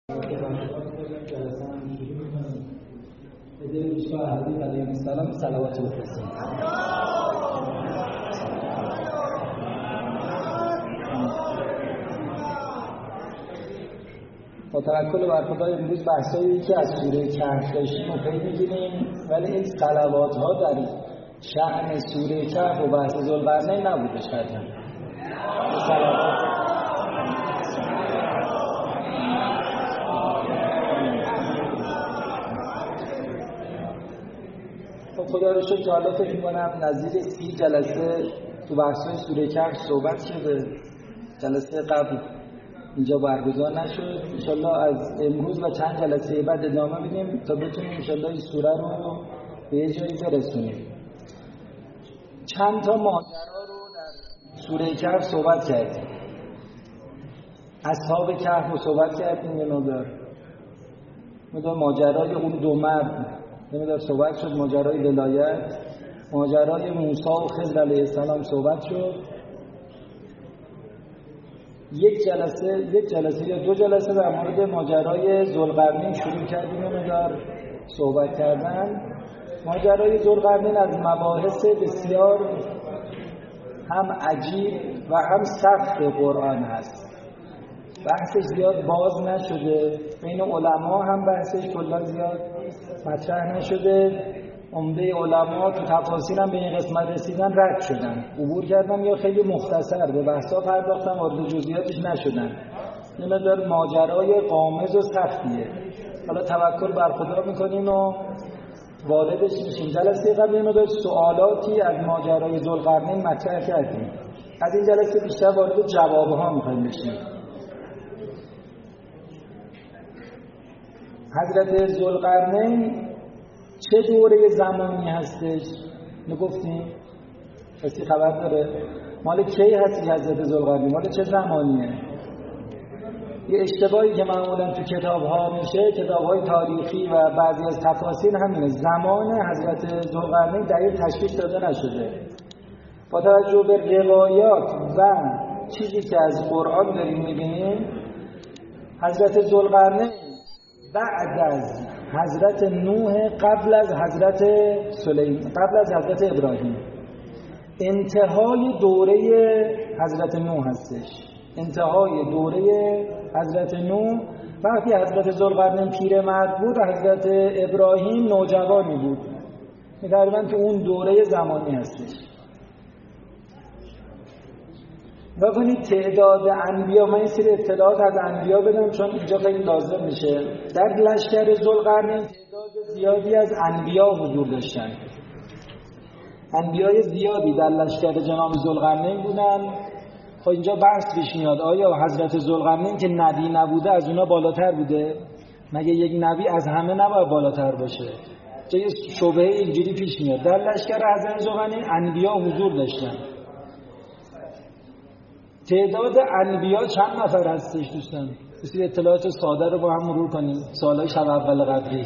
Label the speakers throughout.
Speaker 1: علیه السلام صلوات بفرستیم. با توکل بر خدا امروز بحثایی که از سوره کهف داشتیم رو پی می‌گیریم، ولی این صلوات ها در شأن سوره کهف و بحث ذوالقرنین نبوده. شاید خدا رو شکر که حالا فکر می‌کنم نزدیک 30 جلسه تو بحث‌های سوره کهف صحبت شده. جلسه قبل اینجا برگزار نشد. انشالله از امروز و چند جلسه بعد ادامه بدیم تا بتونیم انشالله این سوره رو به یه جایی برسونیم. چند تا ماجرا رو در سوره کهف صحبت کردیم. اصحاب کهف رو صحبت کردیم، یه مقدار ماجرای اون دو مرد نمیدار صحبت شد، ماجرای ولایت، ماجرای موسی و خضر علیه السلام صحبت شد. یک جلسه یا 2 جلسه در مورد ماجرای ذوالقرنین شروع کردیم نمیدار صحبت کردن. ماجرای ذوالقرنین از مباحث بسیار هم عجیب و هم سخت قرآن هست. بحثش زیاد باز نشده، بین علما هم بحثش کلا زیاد مطرح نشده. عمده علما تو تفاسیر هم به این قسمت رسیدن رد شدن، عبور کردن یا خیلی مختصر به بحثا پرداختن، وارد جزئیاتش نشدن. این مقدار ماجرای غامض و سختیه. حالا توکل بر خدا میکنیم و واردش میشیم. جلسه قبل این مقدار سوالاتی از ماجرای ذوالقرنین مطرح کردیم. از این جلسه بیشتر وارد جوابها میخوایم بشیم. حضرت ذوالقرنین چه دوره زمانی هستش؟ نگفتیم؟ کسی خبر داره؟ مال کی هستی حضرت ذوالقرنین؟ مال چه زمانیه؟ یه اشتباهی که معمولا تو کتاب‌ها میشه، کتاب‌های تاریخی و بعضی از تفاسیر همینه، زمان حضرت ذوالقرنین دقیق تشخیص داده نشده. با توجه به روایات و چیزی که از قرآن داریم می‌بینیم، حضرت ذوالقرنین بعد از حضرت نوح، قبل از حضرت ابراهیم، انتهای دوره حضرت نوح هستش. انتهای دوره حضرت نوح، وقتی حضرت ذوالقرنین پیرمرد بود، حضرت ابراهیم نوجوانی بود. تقریبا تو اون دوره زمانی هستش. ببینید تعداد انبیا، من این سری اطلاعات از انبیا بدم چون اینجا خیلی لازم میشه. در لشکر ذوالقرنین تعداد زیادی از انبیا حضور داشتن. انبیای زیادی در لشکر جناب ذوالقرنین بودن. خب اینجا بحث پیش میاد آیا حضرت ذوالقرنین که نبی نبوده از اونا بالاتر بوده؟ مگه یک نبی از همه نباید بالاتر باشه؟ چه شبهه اینجوری پیش میاد. در لشکر حضرت ذوالقرنین انبیا حضور داشتن. تعداد انبیا چند نفر هستش دوستان؟ بسید اطلاعات ساده رو با هم مرور کنیم. سالهای شب اول قدری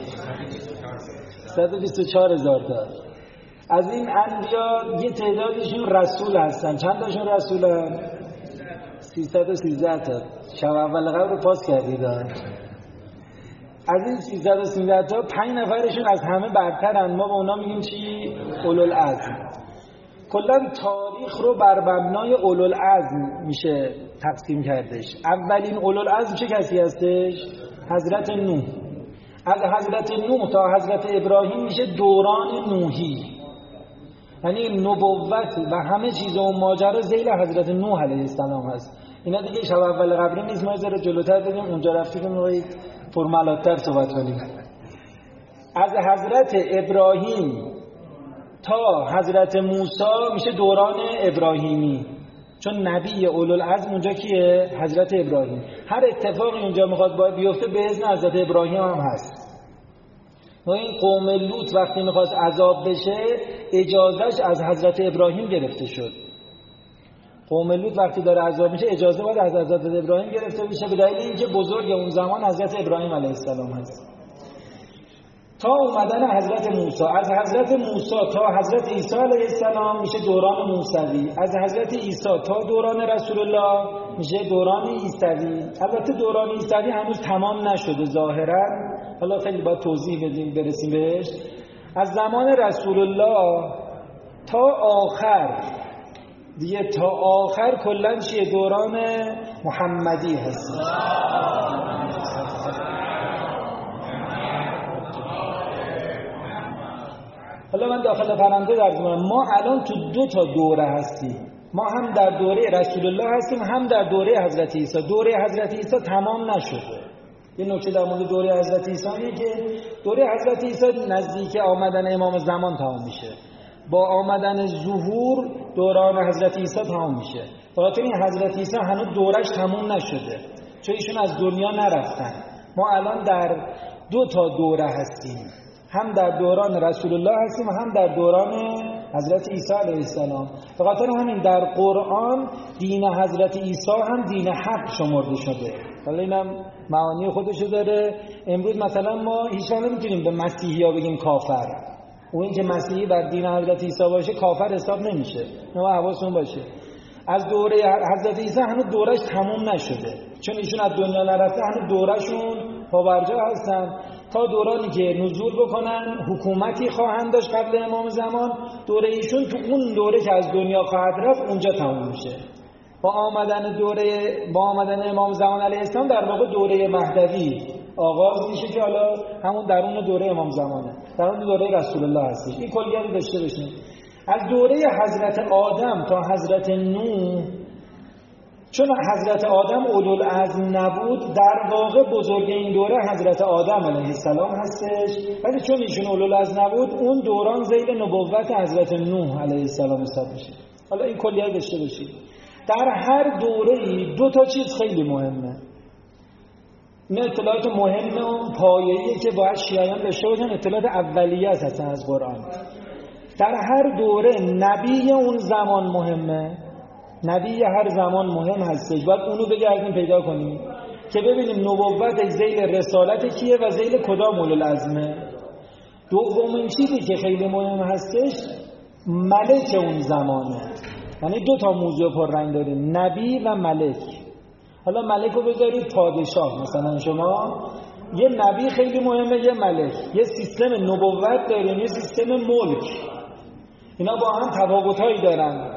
Speaker 1: 124,000 تا. از این انبیا یه تعدادشون رسول هستن. چند تاشون رسولن؟ 313 تا. شب اول قدر رو پاس کردید. از این 313 تا 5 نفرشون از همه برترن. ما به اونا میگیم چی؟ اولوالعزم. کلا تاریخ رو بر مبنای اولوالعزم میشه تقسیم کردش. اولین اولوالعزم چه کسی هستش؟ حضرت نوح. از حضرت نوح تا حضرت ابراهیم میشه دوران نوحی، یعنی نبوت و همه چیز و ماجرا ذیل حضرت نوح علیه السلام هست. اینا دیگه شب اول قبری نیست، ما ذره جلوتر بریم اونجا رفتیم روی فرمالاتر صحبت کنیم. از حضرت ابراهیم تا حضرت موسی میشه دوران ابراهیمی، چون نبی اولوالعزم اونجا کیه؟ حضرت ابراهیم. هر اتفاقی اونجا میخواد باید بیفته به اذن حضرت ابراهیم هم هست. و این قوم لوط وقتی میخواست عذاب بشه اجازهش از حضرت ابراهیم گرفته شد. قوم لوط وقتی داره عذاب میشه اجازه باید از حضرت ابراهیم گرفته بشه، به دلیل اینکه بزرگ اون زمان حضرت ابراهیم علیه السلام هست. تا اومدن حضرت موسی، از حضرت موسی تا حضرت عیسی علیه السلام میشه دوران موسوی. از حضرت عیسی تا دوران رسول الله میشه دوران عیسوی. البته دوران عیسوی هنوز تمام نشده ظاهرا، حالا خیلی باید توضیح بدیم برسیم بهش. از زمان رسول الله تا آخر دیگه، تا آخر کلاً چیه؟ دوران محمدی هست. حالا من داخل پرانتز عرض می‌کنم ما الان تو 2 تا دوره هستیم. ما هم در دوره رسول الله هستیم، هم در دوره حضرت عیسی. دوره حضرت عیسی تمام نشده. یه نکته در مورد دوره حضرت عیسی اینه که دوره حضرت عیسی نزدیک آمدن امام زمان تمام میشه. با آمدن ظهور دوران حضرت عیسی تمام میشه. خاطر این حضرت عیسی هنوز دورش تمام نشده، چون ایشون از دنیا نرفتن. ما الان در 2 تا دوره هستیم، هم در دوران رسول الله هستیم و هم در دوران حضرت عیسی علیه السلام. به خاطر همین در قرآن دین حضرت عیسی هم دین حق شمرده شده. حالا اینم معانی خودشو داره. امروز مثلا ما هیچ وقت نمیتونیم به مسیحی‌ها بگیم کافر. اون که مسیحی بر دین حضرت عیسی باشه کافر حساب نمیشه. ما حواسمون باشه. از دوره حضرت عیسی هنوز دورش تموم نشده، چون ایشون از دنیا نرفته، هنوز دورشون پابرجا هستن تا دورانی که نزول بکنن، حکومتی خواهند داشت قبل امام زمان. دوره ایشون تو اون دوره که از دنیا خواهد رفت اونجا تموم میشه. با آمدن امام زمان علیه السلام در واقع دوره مهدوی آغاز میشه که حالا همون درون دوره امام زمانه، درون دوره رسول الله هستش. این کلیه رو داشته باشیم. از دوره حضرت آدم تا حضرت نوح، چون حضرت آدم اولوالعزم نبود، در واقع بزرگ این دوره حضرت آدم علیه السلام هستش، ولی چون ایشون اولوالعزم نبود اون دوران زیر نبوت حضرت نوح علیه السلام حساب میشه. حالا این کلیه داشته باشید. در هر دوره‌ای 2 تا چیز خیلی مهمه. این اطلاعات مهمه و پایه‌ایه که باید شیعیان داشته باشن. اطلاعات اولیه هستن از قرآن. در هر دوره نبی اون زمان مهمه. نبی هر زمان مهم هستش، باید اونو بگردیم پیدا کنیم که ببینیم نبوت ذیل رسالت کیه و ذیل کدام اولوالعزمه. دومین چیزی که خیلی مهم هستش ملک اون زمانه. یعنی 2 تا موضوع پررنگ داریم، نبی و ملک. حالا ملک رو بذارید پادشاه، مثلا شما یه نبی خیلی مهمه، یه ملک. یه سیستم نبوت داریم، یه سیستم ملک. اینا با هم تفاوت‌هایی دارن.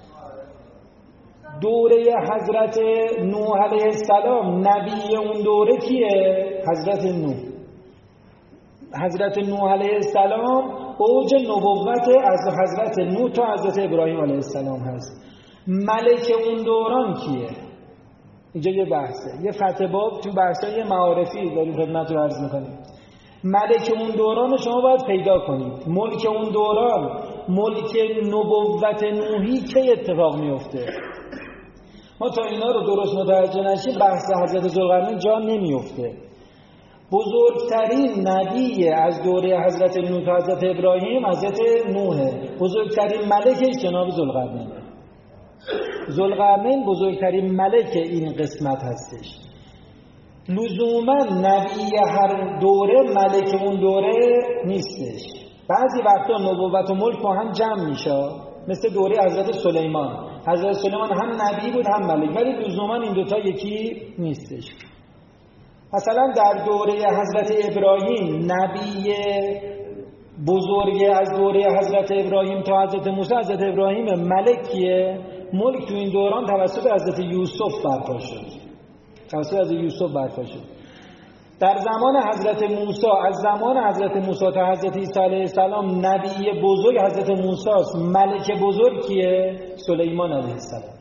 Speaker 1: دوره حضرت نوح علیه السلام نبی اون دوره کیه؟ حضرت نوح. حضرت نوح علیه السلام اوج نبوت از حضرت نوح تا حضرت ابراهیم علیه السلام هست. ملک اون دوران کیه؟ اینجا یه بحثه، یه فتح باب تو بحثای معارفی داریم خدمت رو عرض میکنیم. ملک اون دوران شما باید پیدا کنید. ملک اون دوران، ملک نبوت نوحی که اتفاق میفته. ما تا اینا رو درست متوجه نشیم بحث حضرت ذوالقرنین جا نمیفته. بزرگترین نبی از دوره حضرت نوح تا حضرت ابراهیم حضرت نوحه. بزرگترین ملکش جناب ذوالقرنینه. ذوالقرنین بزرگترین ملک این قسمت هستش. لزوما نبی هر دوره ملک اون دوره نیستش. بعضی وقتا نبوت و ملک با هم جمع میشه، مثل دوره حضرت سلیمان. حضرت سلیمان هم نبی بود هم ملک، ولی لزوما این 2 تا یکی نیستش. مثلا در دوره حضرت ابراهیم نبی بزرگ از دوره حضرت ابراهیم تا حضرت موسی حضرت ابراهیم ملکیه. ملک تو این دوران توسط حضرت یوسف برپا شد. در زمان حضرت موسی، از زمان حضرت موسی تا حضرت عیسی علیه السلام نبی بزرگ حضرت موسی است. ملک بزرگ کیه؟ سلیمان علیه السلام.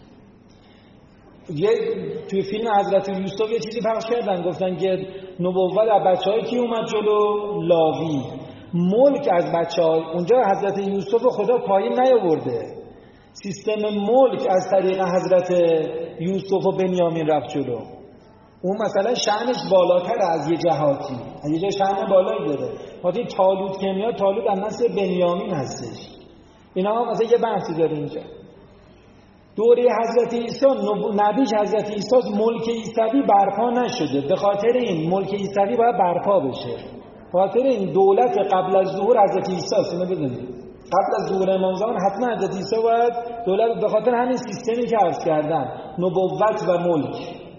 Speaker 1: توی فیلم حضرت یوسف یه چیزی پخش کردن، گفتن که نبوت از بچه‌های کی اومد جلو؟ لاوی. ملک از بچه‌های اونجا حضرت یوسف خدا پایین نیاورده. سیستم ملک از طریق حضرت یوسف و بنیامین رفت جلو. اون مثلا شأنش بالاتر از یه جهاتی، از یه جای شأن بالایی داره. وقتی طالوت که میاد، طالوت از نسل بنیامین هستش. اینا مثلا یه بحثی داره اینجا. دوره حضرت عیسی نبیش حضرت عیسی ملک عیسوی برپا نشده. به خاطر این ملک عیسوی باید برپا بشه. به خاطر این دولت قبل از ظهور حضرت عیسی است. اینو بدونید قبل از ظهور امام زمان حتما حضرت عیسی باید دولت، به خاطر همین سیستمی که عرض کردن، نبوت و ملک،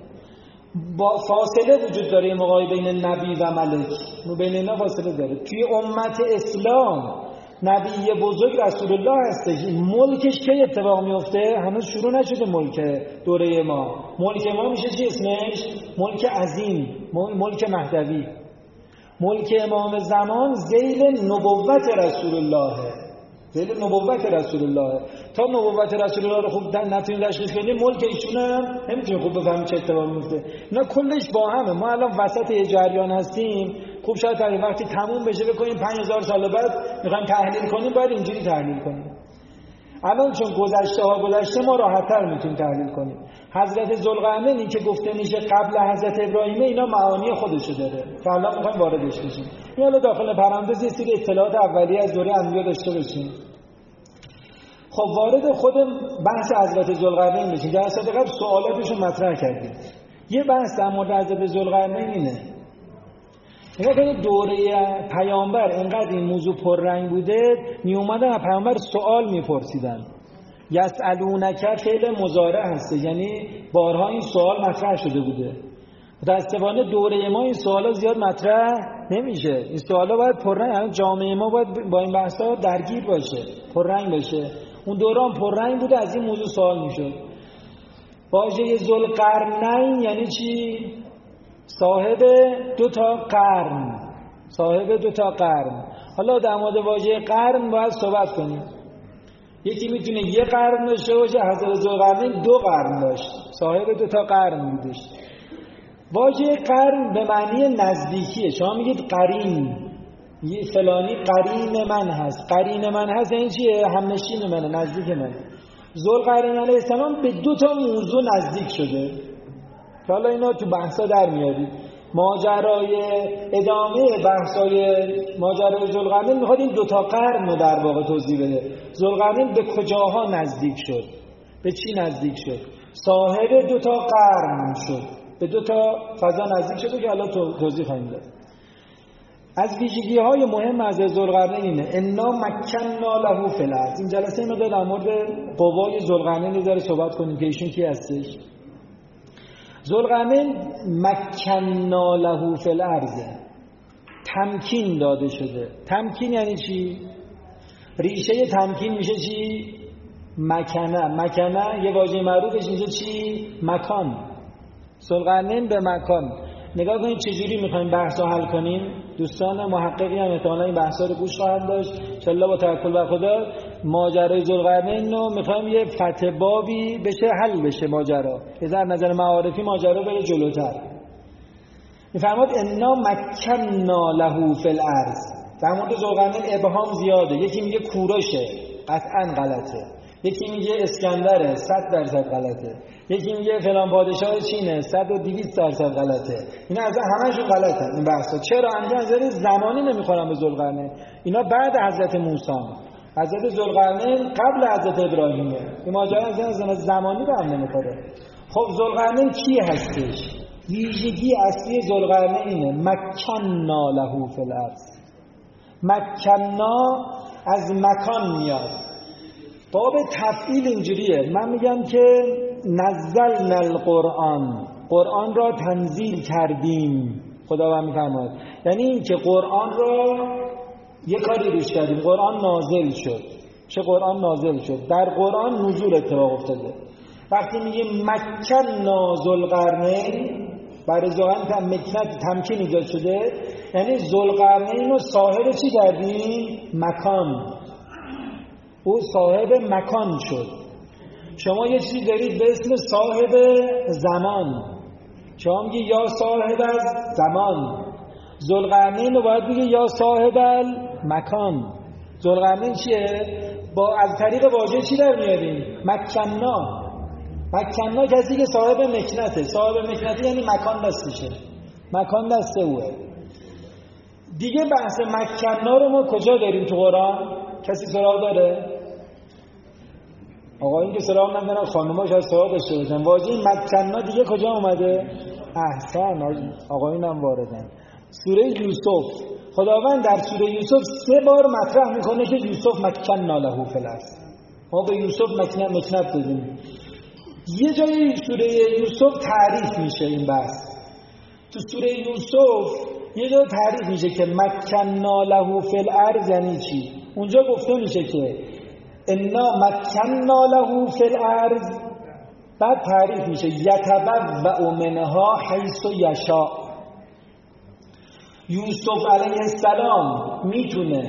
Speaker 1: با فاصله وجود داره مقایسه بین نبی و ملک، بین اینا فاصله داره. توی امت اسلام نبی بزرگ رسول الله هستش. ملکش کی اتفاق میفته؟ هنوز شروع نشده ملک دوره ما. ملک ما میشه چی اسمش؟ ملک عظیم، ملک مهدوی. ملک امام زمان ذیل نبوت رسول الله، ذیل نبوت رسول الله. تا نبوت رسول الله رو خوب نتونید تشخیص کنید، ملک ایشون هم نمیتونید خوب بفهمید چه اتفاقی میفته. اینا کلش با همه. ما الان وسط یه جریان هستیم، خوب شاید تا وقتی تموم بشه بکنیم 5000 سال بعد میخوایم تحلیل کنیم، باید اینجوری تحلیل کنیم. الان چون گذشته ما راحت‌تر میتونیم تحلیل کنیم. حضرت ذوالقرنینی که گفته میشه قبل حضرت ابراهیم، اینا معانی خودشو داره که الان میخوایم واردش بشیم. این حالا داخل پرانتز یه سری اطلاعات اولیه از دوره انبیا داشته باشیم. خب وارد خود بحث حضرت ذوالقرنین بشیم. جلسات قبل سوالاتشو مطرح کردیم. یه بحث در مورد حضرت ذوالقرنین اینه. این دوره پیامبر انقدر این موضوع پررنگ بوده، می اومدن از پیامبر سوال میپرسیدن. یسالونک فعل مضارع هسته، یعنی بارها این سوال مطرح شده بوده. متأسفانه دوره ما این سوالا زیاد مطرح نمیشه. این سوالا باید پررنگ، جامعه ما باید با این بحثا درگیر باشه، پررنگ باشه. اون دوران پررنگ بوده، از این موضوع سوال میشد. واژه ذوالقرنین یعنی چی؟ صاحب 2 تا قرن، صاحب 2 تا قرن. حالا در مورد واژه قرن باید صحبت کنیم. یکی میتونه 1 قرن داشته باشه، حضرت ذوالقرنین 2 قرن داشت، صاحب 2 تا قرن بودش. واژه قرن به معنی نزدیکیه. شما میگید قرین، یه فلانی قرین من هست. قرین من هست این چیه؟ همنشین منه، نزدیک منه. ذوالقرنین علیه السلام به 2 تا موضوع نزدیک شده که حالا اینا تو بحثا در میارید. ماجرای ادامه بحثای ماجرای ذوالقرنین میخواد این 2 تا قرن رو در واقع توضیح بده. ذوالقرنین به کجاها نزدیک شد؟ به چی نزدیک شد؟ صاحب 2 تا قرن شد، به 2 تا فضا نزدیک شده که حالا توضیح خواهیم داد. از ویژگی‌های مهم از ذوالقرنین اینه انا مکننا له فی الارض. این جلسه ما در مورد قوای ذوالقرنین داره صحبت کنیم که ایشون کی هستش. ذوالقرنین مکننا له فی الارض، تمکین داده شده. تمکین یعنی چی؟ ریشه تمکین میشه چی؟ مکنه. مکنه یه واژه معروفش میشه چی؟ مکان. ذوالقرنین به مکان. نگاه کنید چجوری میخوایم بحث رو حل کنیم. دوستان محققی هم احتمالا این بحثا رو گوش خواهند داشت انشالله با توکل بر خدا. ماجرای ذوالقرنین رو میخوایم یه فتح بابی بشه، حل بشه ماجرا، از نظر معارفی ماجرا بره جلوتر. میفرماد انا مکننا له فی الارض. در مورد ذوالقرنین ابهام زیاده. یکی میگه کوروشه، قطعا غلطه. یکی میگه اسکندره، 100% غلطه. یکی میگه فلان پادشاه چینه، 100 و 200% غلطه. اینا از همه‌شون غلطن این بحثا. چرا؟ از زمانی نمیخورن به ذوالقرنین. اینا بعد حضرت موسی. حضرت ذوالقرنین قبل حضرت ابراهیمه. این ماجرا از زمانی به هم نمیخوره. خب ذوالقرنین کی هستش؟ ویژگی اصلی ذوالقرنین اینه مکننا له فی الارض. مکننا از مکان میاد. باب تفعیل اینجوریه. من میگم که نزلنا القرآن، قرآن را تنزیل کردیم. خداوند میفرماید یعنی این که قرآن را یه کاری روش کردیم، قرآن نازل شد. چه قرآن نازل شد؟ در قرآن نزول اتفاق افتاده. وقتی میگیم مکننا ذوالقرنین، برای ذوالقرنین مکنت تمکین ایجاد شده، یعنی ذوالقرنین رو صاحب چی کردیم؟ مکان. او صاحب مکان شد. شما یه چیزی دارید به اسم صاحب زمان. شما میگی یا صاحب از زمان. ذوالقرنین رو باید بگی یا صاحب المکان. ذوالقرنین چیه؟ با از طریق واژه چی در میاریم؟ مکننا. مکننا کسی که صاحب مکنته. صاحب مکنته یعنی مکان دستشه، مکان دست اوه. دیگه بحث مکننا رو ما کجا داریم تو قرآن؟ کسی سراغ داره؟ آقایون که سراغ ندارن، خانوما شاید سراغ داشته باشن. واژه مکننا دیگه کجا اومده؟ احسن، آقایون هم واردن. سوره یوسف. خداوند در سوره یوسف 3 بار مطرح میکنه که یوسف مکننا له فی الارض، ما به یوسف مکنت دادیم. یه جای سوره یوسف تعریف میشه این بحث. تو سوره یوسف یه جای تعریف میشه که مکننا له فی الارض یعنی چی. اونجا گفته میشه که انا مکننا له فی الارض، بعد تعریف میشه یتبوأ منها حیث یشاء. یوسف علیه السلام میتونه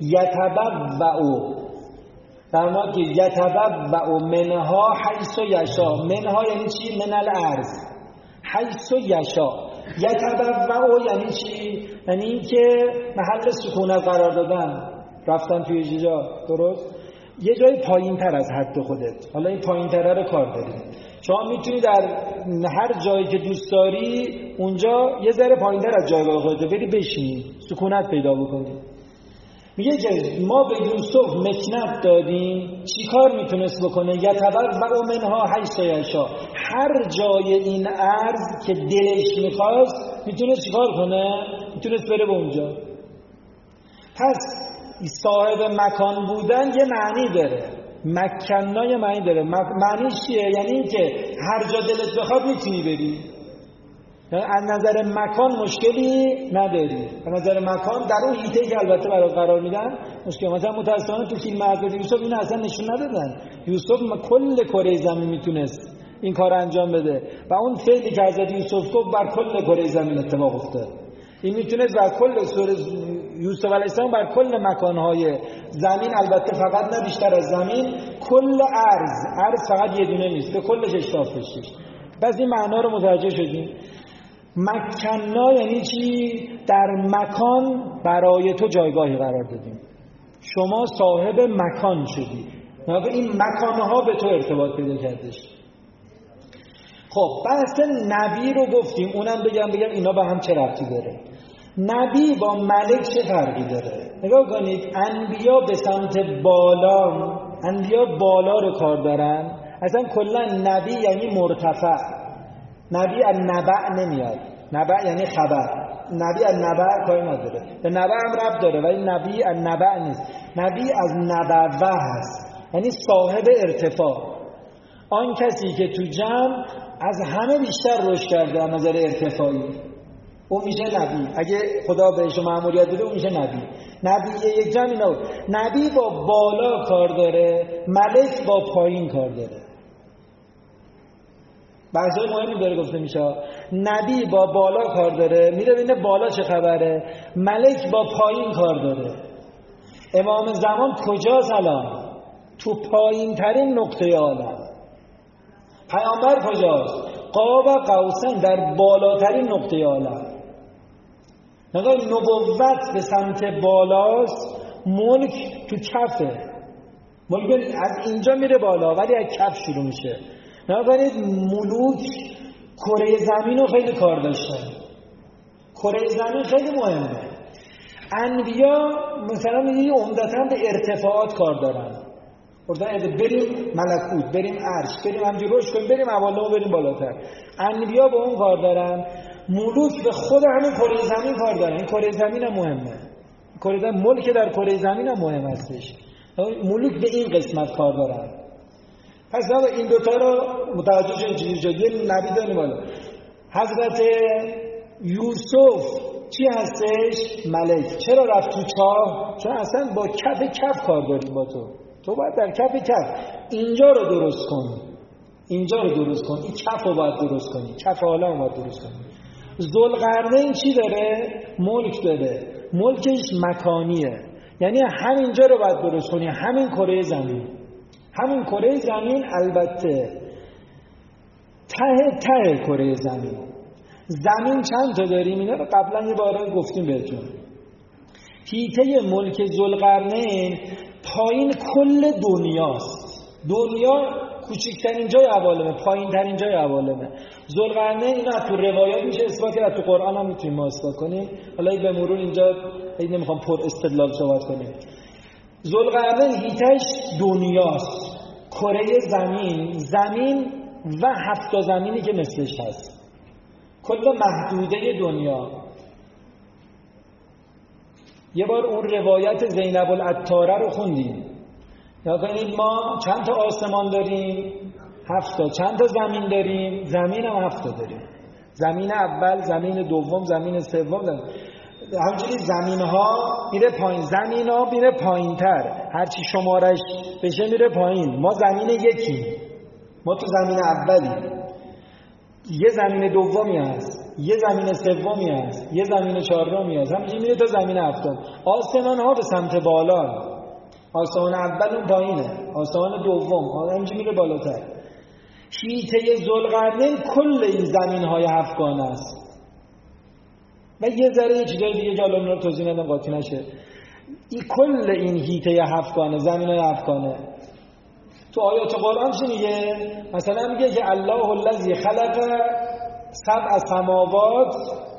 Speaker 1: یتبوأ، در مورد که یتبوأ منها حیث یشاء، منها یعنی چی؟ من الارض، حیث یشاء. یتبوأ یعنی چی؟ یعنی این که محل سکونت قرار دادن، رفتن توی جا، درست؟ یه جای پایین تر از حد خودت. حالا این پایین تره رو کار داریم. شما میتونی در هر جایی که دوست داری اونجا یه ذره پایین تر از جایگاه خودت بری بشینی، سکونت پیدا بکنی. میگه که ما به یوسف مکنت دادیم، چی کار میتونست بکنه؟ یتبوأ منها حیث یشاء، هر جای این ارض که دلش میخواست میتونست چی کار کنه؟ میتونست بره به اونجا. پس صاحب مکان بودن یه معنی داره، مکننا یه معنی داره. معنیش چیه؟ یعنی این که هر جا دلت بخواد میتونی بری، از نظر مکان مشکلی نداری. از نظر مکان در اون حیطه‌ای که البته برای قرار میدن مشکل. مثلا متأسفانه تو فیلم حضرت یوسف اینو اصلا نشون ندادن. یوسف کل کره زمین میتونست این کار انجام بده و اون فعلی که حضرت یوسف گفت بر کل کره زمین اتفاق افتاد. این میتونه بر کل یوسف علیه السلام بر کل مکانهای زمین، البته فقط نه بیشتر از زمین، کل ارض فقط یه دونه نیست، به کلش اشتاف بشه. بس این معنا رو متوجه شدیم. مکننا یعنی چی؟ در مکان برای تو جایگاهی قرار دادیم، شما صاحب مکان شدی، این مکانها به تو ارتباط پیدا کردش. خب بحث نبی رو گفتیم، اونم بگم اینا به هم چه ربطی داره. نبی با ملک چه فرقی داره؟ نگاه کنید، انبیا به سمت بالا، انبیا بالا رو کار دارن. اصلا کلا نبی یعنی مرتفع. نبی از نبع نمیاد، نبع یعنی خبر، نبی از نبع کاری نداره، به نبع هم ربط داره ولی نبی از نبع نیست. نبی از نبوه هست، یعنی صاحب ارتفاع، آن کسی که تو جمع از همه بیشتر رشد کرده از نظر ارتفاعی، اون میشه نبی. اگه خدا بهش مأموریت بده اون میشه نبی. نبی یک جمع اینا بود. نبی با بالا کار داره، ملک با پایین کار داره. بحثای مهمی داره گفته میشه. نبی با بالا کار داره، میره ببینه بالا چه خبره، ملک با پایین کار داره. امام زمان کجاست الان؟ تو پایین ترین نقطه عالم. پیامبر کجاست؟ قاب قوسین، در بالاترین نقطه عالم. نگاه، نبوت به سمت بالاست، ملک تو کفه. ملک از اینجا میره بالا ولی از کف شروع میشه. نگاهید ملوک کره زمین رو خیلی کار داشتن. کره زمین خیلی مهمه. انبیا مثلا میگه عمدتاً به ارتفاعات کار دارن. بریم ملکوت، بریم عرش، بریم همجوری رشد کنیم، بریم اوالا و بریم بالاتر. انبیا به اون کار دارن. ملوک به خود همین کره زمین کار دارن. این کره زمین هم مهمه. کره زمین، ملک در کره زمین هم مهم هستش. ملوک به این قسمت کار دارن. پس این دوتا رو متوجه شدید چیزی شد. یه نبی داریم بالا. حضرت یوسف چی هستش؟ ملک. چرا رفت تو چاه؟ چون اصلا با کف کار داریم با تو باید در کف اینجا رو درست کن، اینجا رو درست کن، این کف رو باید درست کنی، کف حالا رو باید درست کنی. ذوالقرنین چی داره؟ ملک داره. ملکش مکانیه، یعنی همینجا رو باید درست کنی، همین کره زمین. همین کره زمین البته ته کره زمین. زمین چند تا داریم؟ اینا رو قبلا یه بار گفتیم بهتون. حیطه ملک ذوالقرنین پایین کل دنیاست. دنیا کوچکترین جای عوالمه، پایین ترین جای عوالمه. ذوالقرنین اینا تو روایات میشه اثبات کرد، تو قرآن هم میتونیم ما اثبات کنیم. حالا به مرور اینجا نمیخوام پر استدلال صحبت کنیم. ذوالقرنین حیطه‌اش دنیاست، کره زمین و 7 زمینی که مثلش هست، کل محدوده دنیا. یه بار اون روایت زینب العطاره رو خوندیم. یا کنید ما چند تا آسمان داریم؟ 7 تا. چند تا زمین داریم؟ زمین هم 7 تا داریم. زمین اول، زمین دوم، زمین سوم. همچنین زمین ها میره پایین، زمین ها میره پایین تر، هرچی شمارش بشه میره پایین. ما زمین یکی، ما تو زمین اولی، یه زمین دومی هست، یه زمین سومی هست، یه زمین چهارمی هست، همینجوری میره تا زمین هفتم. آسمان ها به سمت بالا، آسمان اول اون پایینه، آسمان دوم همینجوری میره بالاتر. حیطه ذوالقرنین کل این زمین های هفتگانه است. و یه ذره چیزای دیگه که الان رو توضیح ندم قاطی نشه. این کل این حیطه هفتگانه، زمین های هفتگانه. تو آیات قرآن چی میگه؟ مثلا میگه که الله الذی خلق 7 سماوات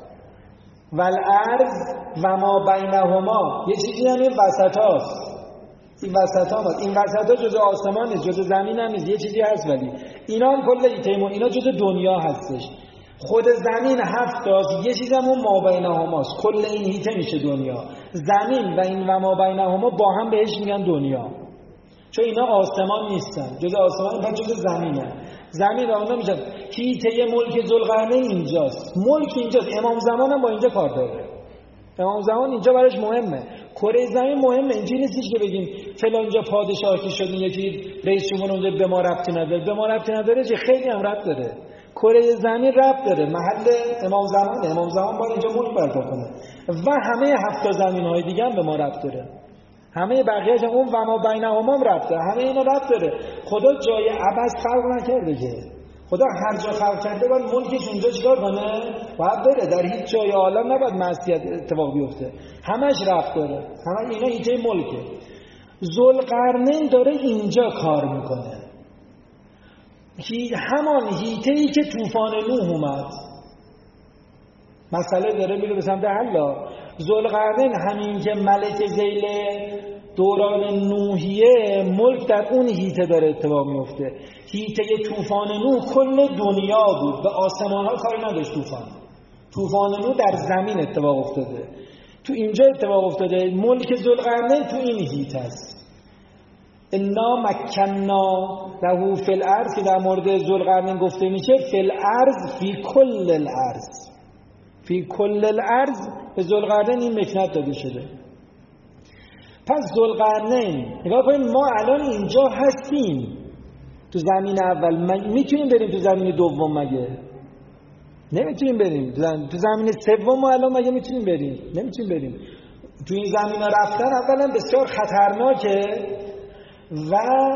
Speaker 1: والارض و ما بینهما. یه چیزی هم این وسط هاست. این وسط ها هست. این وسط ها جزء آسمان نیست، جزء زمین هم نیست، یه چیزی هست. ولی اینا هم کل حیطه ما، اینا جزء دنیا هستش. خود زمین 7 تاست، یه چیز هم اون ما بینهماست. کل این حیطه میشه دنیا. زمین و این و ما بینهما با هم بهش میگن دنیا، چون اینا آسمان نیستن، جزء آسمان و جزء زمینه. زمین را اونا میشن. حیطه ملک ذوالقرنین اینجاست، ملک اینجاست. امام زمان هم با اینجا کار داره. امام زمان اینجا براش مهمه. کره زمین مهمه. اینجوری نیستش که بگیم فلان جا پادشاه که شدین یکی رئیس جمهور اونجا به ما ربطی نداره. به ما ربطی نداره چه؟ خیلی هم ربط داره. کره زمین ربط داره. محل امام زمانه. امام زمان باید اینجا ملک برپا کنه و همه 7 زمین‌های دیگه هم به ما ربط داره. همه بقیه‌اش اون و ما بینهما هم ربط داره. همه اینا ربط داره. خدا جای عبث خلق نکرده که. خدا هر جا خلق کرده باید ملکش اونجا چیکار کنه؟ باید بره. در هیچ جای عالم نباید معصیت اتفاق بیفته. همش ربط داره. همه اینا حیطه ملکه. ذوالقرنین داره اینجا کار میکنه. همان حیطه‌ای که طوفان نوح اومد. مسئله داره میره به سمت حل. ذوالقرنین همین که ملک ذیل دوران نوحیه، ملک در اون حیطه داره اتفاق میفته. حیطه طوفان نوح کل دنیا بود، به آسمان ها کاری نداشت. طوفان نوح در زمین اتفاق افتاده، تو اینجا اتفاق افتاده. ملک ذوالقرنین تو این حیطه است. انا مکننا له فی الارض، که در مورد ذوالقرنین گفته میشه فی الارض فی کل الارض. فی کل الارض به ذوالقرنین این مکنت داده شده. پس ذوالقرنین نگاه کنید، ما الان اینجا هستیم تو زمین اول. میتونیم بریم تو زمین دوم مگه؟ نمیتونیم بریم. تو زمین سوم ما الان مگه میتونیم بریم؟ نمیتونیم بریم. تو این زمین رفتن اولا بسیار خطرناکه و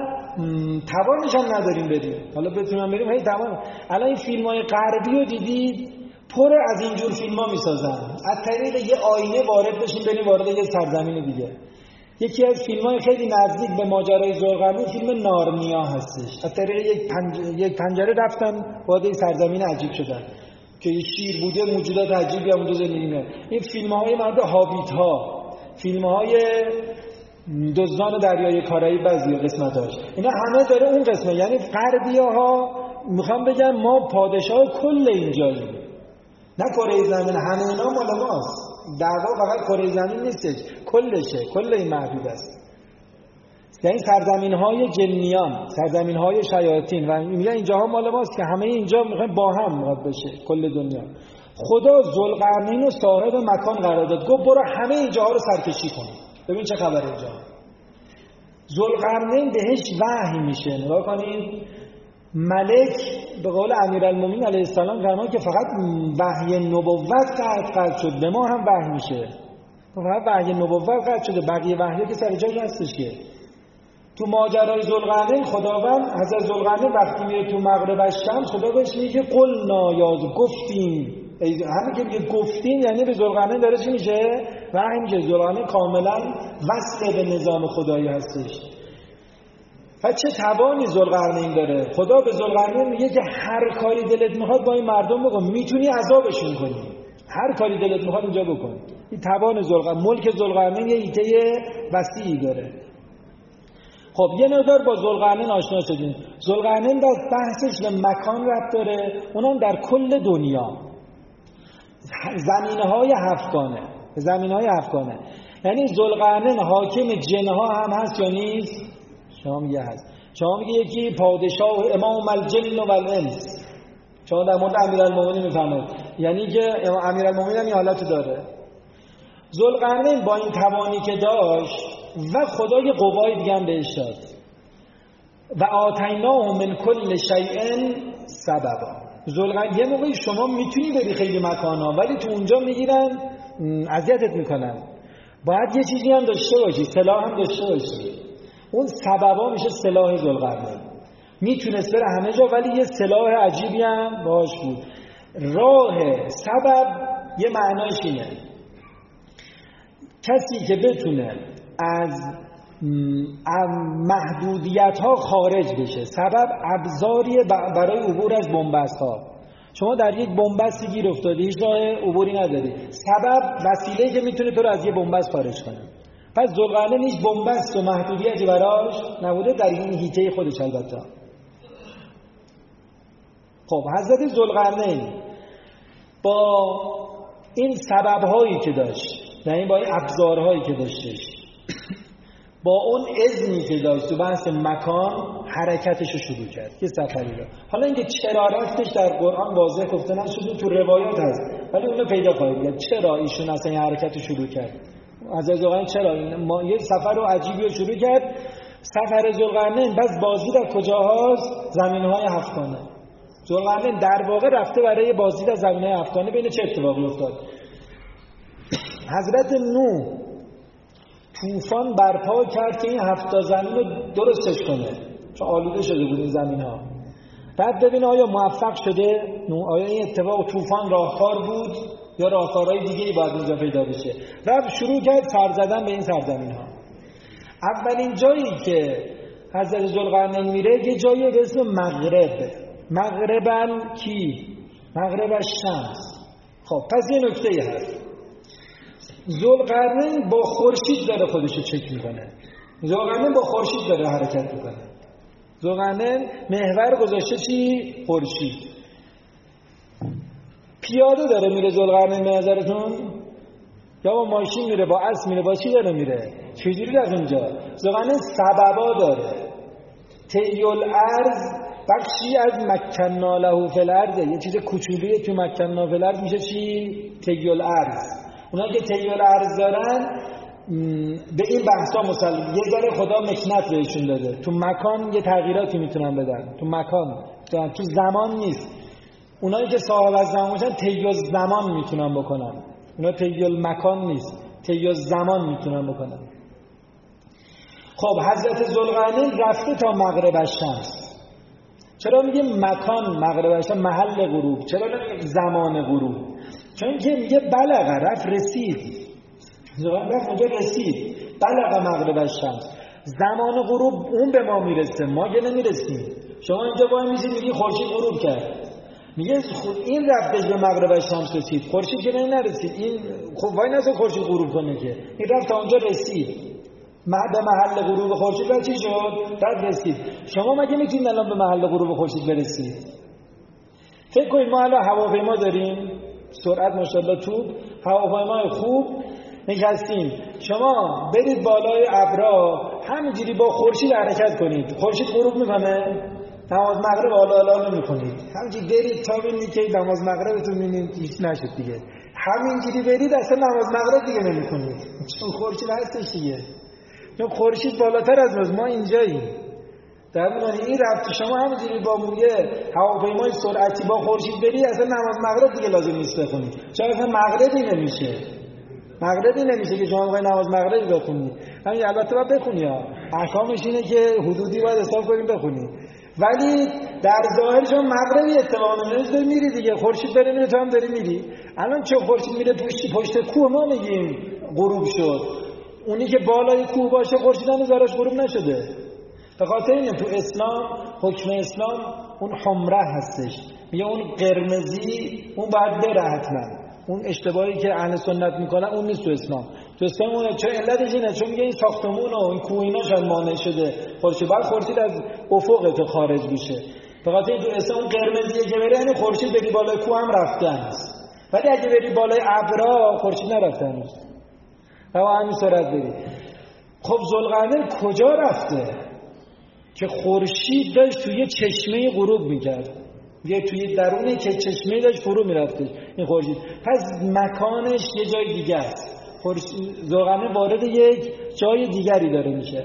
Speaker 1: توانش هم نداریم بریم. حالا بتونیم بریم هی توان. الان این فیلم‌های غربی رو دیدید، پر از اینجور فیلم‌ها میسازن. از طریق یه آینه وارد بشیم بریم وارد یه سرزمین دیگه. یکی از فیلم‌های خیلی نزدیک به ماجرای ذوالقرنین فیلم نارنیا هستش. از طریق یک پنجره رفتن وارد سرزمین عجیب شدن که شیر بوده، موجودات عجیبی هم اونجا زندگی می‌کنن. این فیلم‌های مرد هابیت‌ها، فیلم‌های دزدان دریای کارایی بعضی قسمتاش، اینا همه داره اون قسمه. یعنی غربی‌ها میخوام بگم ما پادشاه کل اینجاییم، نه کره زمین. همه اینا مال ماست. دعوا فقط کره زمین نیستش، کلشه، کل این محدود است. یعنی سرزمین‌های جنیان، سرزمین‌های شیاطین و میگن اینجاها مال ماست که همه اینجا میخوان با هم میخواد بشه کل دنیا. خدا ذوالقرنین رو صاحب مکان قرار داد، گفت برو همه اینجاها رو سرکشی کن، ببین چه خبره اینجا. ذوالقرنین بهش وحی میشه. نگاه کنید، ملک به قول امیرالمومنین علیه السلام فرمان که فقط وحی نبوت قطع شد، به ما هم وحی میشه. فقط وحی نبوت قطع شده، بقیه وحی که سر جاش هستش. که تو ماجرای ذوالقرنین خداوند حضرت ذوالقرنین وقتی میره تو مغرب الشمس، خدا بهش میگه قلنا یا گفتیم. همین که میگه گفتیم یعنی به ذوالقرنین داره چی میشه؟ وحی میشه. ذوالقرنین کاملا وصل به نظام خدایی هستش. پس چه توانی ذوالقرنین داره؟ خدا به ذوالقرنین میگه که هر کاری دلت میخواد با این مردم بکن، میتونی عذابشون کنی، هر کاری دلت میخواد اینجا بکن. این توان ذوالقرنین. ملک ذوالقرنین یه ایده وسیعی داره. خب یه مقدار با ذوالقرنین آشنا شدیم. ذوالقرنین در بحثش به مکان ربط داره، اونم در کل دنیا. زمینهای هفتگانه. یعنی ذوالقرنین حاکم جنها هم هست یا نیست؟ شما میگه هست. شما میگه یکی پادشاه امام الجن و الانس. شما در مورد امیرالمومنین میفهمید، یعنی که امیرالمومنین هم این حالت داره. ذوالقرنین با این توانی که داشت و خدای قوای دیگه هم بهش داد و آتیناه من کل شیء سببا. ذوالقرنین یه موقعی شما میتونی بری خیلی مکانا ولی تو اونجا میگیرن اذیتت میکنن، باید یه چیزی هم داشته باشی، سلاح هم داشته باشی. اون سببا میشه سلاح ذوالقرنین. میتونست بره همه جا ولی یه سلاح عجیبی هم باش بود. راه سبب یه معناش اینه کسی که بتونه از محدودیت ها خارج بشه. سبب ابزاری برای عبور از بنبست ها. شما در یک بنبستی گیر افتادی، هیچ راه عبوری نداری. سبب وسیله‌ای که میتونه تو رو از یه بنبست خارج کنه. پس ذوالقرنین هیچ بنبست و محدودیتی براش نبوده در این حیطه خودش. البته خب حضرت ذوالقرنین با این سبب‌هایی که داشت، یعنی با این ابزارهایی که داشتش، با اون اذنی که داشت تو بحث مکان، حرکتش رو شروع کرد که سفری رو. حالا اینکه چرا رفتش در قرآن واضح گفته نشده، تو روایات هست ولی اونو پیدا خواهید کرد چرا ایشون اصلا این حرکت رو شروع کرد. حضرت ذوالقرنین چرا یه سفر رو عجیبی رو شروع کرد. سفر ذوالقرنین بس بازدید از کجاهاست؟ زمین‌های هفت‌گانه. ذوالقرنین در واقع رفته برای بازدید از زمین‌های هفت‌گانه. بین چه اتفاقی افتاد؟ حضرت نوح طوفان برپا کرد که این 7 زمین رو درستش کنه چون آلوده شده بود این زمین‌ها. بعد ببینه آیا موفق شده؟ آیا این اتفاق طوفان راهکار بود یا راهکارهای دیگه‌ای باید اونجا پیدا بشه؟ و شروع کرد سر زدن به این سرزمین‌ها. اولین جایی که حضرت ذوالقرنین میره یه جایی به اسم مغرب. مغربن کی؟ مغرب الشمس. خب پس یه نکته‌ای هست. ذوالقرنین با خورشید داره خودشو چک میکنه. ذوالقرنین با خورشید داره حرکت میکنه. ذوالقرنین محور گذاشته چی؟ خورشید. پیاده داره میره ذوالقرنین به نظرتون؟ یا با ماشین میره، با اسب میره، با چی داره میره؟ چجوری رفت اونجا؟ ذوالقرنین سببا داره. طی الارض بخشی از مکننا له فی الارض، یه چیز کوچولیه تو مکننا فی الارض میشه چی؟ طی الارض. اونایی که طی الارض دارن به این بحثا مسلم، یه ذره خدا مکنت بهشون داده. تو مکان یه تغییراتی میتونن بدن. تو مکان، تو زمان نیست. اونایی که صاحب از زمان باشن طی الزمان میتونن بکنن. اونا طی المکان نیست، طی الزمان میتونن بکنن. خب حضرت ذوالقرنین رفته تا مغرب الشمس. چرا میگه مکان مغرب الشمس؟ محل غروب. چرا نمیگه زمان غروب؟ چون که میگه بلغ، رفت، رسید. ذوالقرنین رفت اونجا رسید. بلغ مغرب الشمس. زمان غروب اون به ما میرسه، ما که نمیرسیم. شما اینجا باید میشید میگی خورشید غروب کرد، میگه این رفتش به مغرب الشمس رسید، خورشید که نرسید. این خب وای نذار خورشید غروب کنه که، این رفت تا اونجا رسید. به محل غروب خورشید و چی شد؟ بعد رسید. شما مگه میتونید الان به محل غروب خورشید برسید؟ فکر کنید ما الان هواپیما داریم، سرعت ماشاءالله توپ، هواپیمای خوب نشستیم، شما برید بالای ابرا همینجوری با خورشید حرکت کنید، خورشید غروب میکنه؟ نماز مغرب حالا نمی‌کنید، همینجوری برید تا ببینید که نماز مغربتون می‌بینید هیچ نشد دیگه، همینجوری برید اصلا نماز مغرب دیگه نمی‌کنید چون خورشید هستش دیگه، چون خورشید بالاتر از ماست، ما اینجاییم. در می‌بینید این رفت شما همینجوری با مویه هواپیمای سرعتی با خورشید برید اصلا نماز مغرب دیگه لازم نیست بخونید، چون اصلا مغربی نمیشه که شما بخواید نماز مغرب بخونید. همین البته باید بخونید، احکامش اینه که حدودی باید حساب کنید بخونید، ولی در ظاهر شما مغربی اتفاق نمیفته، میری دیگه، خورشید داره میره تو هم داری میری. الان چه خورشید میره پشت کوه ما میگیم غروب شد، اونی که بالای کوه باشه خورشید هم زراش غروب نشده. به خاطر اینه تو اسلام حکم اسلام اون حمره هستش، میگه اون قرمزی اون باید بره حتما. اون اشتباهی که اهل سنت میکنن اون نیست تو اسلام. تو اسلام اونه، چون علتش اینه چون میگه این ساختمون و این کوهیناش هم مانع شده خورشید، باید خورشید از افق تو خارج بشه. به خاطر تو اسلام اون قرمزیه که بره یعنی خورشید بری بالای کوه هم رفته است، ولی اگه بری بالای ابرا خورشید نرفته هنوز. با همین سرعت بری. خب ذوالقرنین کجا رفته که خورشید داشت توی چشمه غروب میکرد، یه توی درونه که چشمه داشت فرو میرفته این خورشید، پس مکانش یه جای دیگه است. ذوالقرنین وارد یک جای دیگری داره میشه.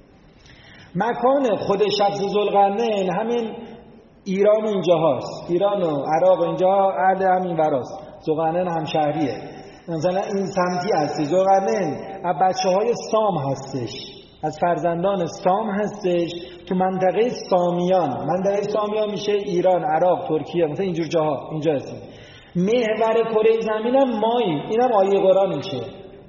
Speaker 1: مکان خود شخص ذوالقرنین همین ایران اینجا هست، ایران و عراق اینجا اهل همین وراست. ذوالقرنین هم شهریه، مثلا این سمتی هستی. ذوالقرنین از بچه‌های سام هستش، از فرزندان سام هستش، تو منطقه سامیان. منطقه سامیان میشه ایران، عراق، ترکیه، مثلا اینجور جاها اینجا هستیم. محور کره زمین هم ماییم. اینم آیه قرآن میشه.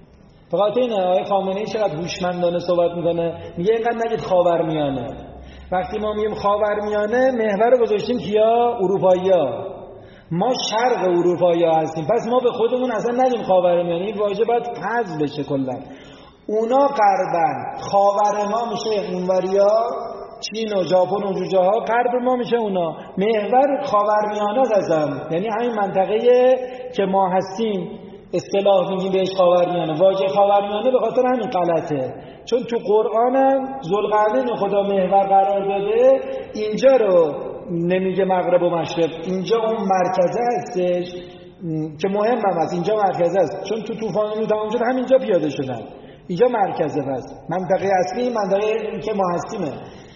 Speaker 1: فقط این آیه خامنه‌ای چقدر هوشمندانه صحبت میکنه، میگه اینقدر نگید خاورمیانه. وقتی ما میگیم خاورمیانه محور گذاشتیم کیا؟ اروپایی‌ها. ما شرق اروپایی‌ها هستیم، پس ما به خودمون اصلا نگیم خاورمیانه. این واژه باید حذف بشه کلا. اونا غربن، خاور ما میشه اونوریا، چین و ژاپن و اونجور جاها، غرب ما میشه اونا. محور خاورمیانه هستن، یعنی همین منطقه که ما هستیم اصطلاح میگیم بهش خاورمیانه. واژه خاورمیانه به خاطر همین غلطه، چون تو قرآن هم ذوالقرنین خدا محور قرار داده. اینجا رو نمیگه مغرب و مشرق، اینجا اون مرکزه هستش که مهم هم هست. اینجا مرکزه است، چون تو طوفان نوح تمام شد همینجا پیاده شدن. اینجا مرکزه، پس منطقه اصلی منطقه که ما هستیمه.